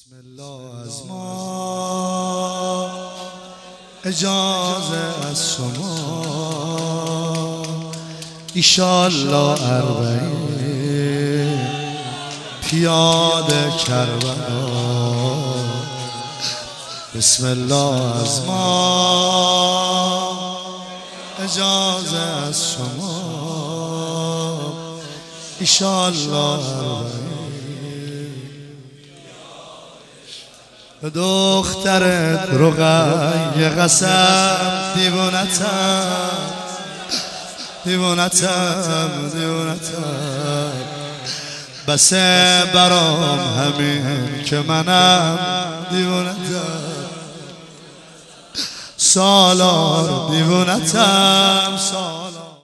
بسم الله از ما اجازه از شما ایشالله اربعین پیاده کربلا. بسم الله از ما اجازه از شما ایشالله اربعین. دخترت رقیه قسم دیوانتم بسه برام همین که منم دیوانتم سالار دیوانتم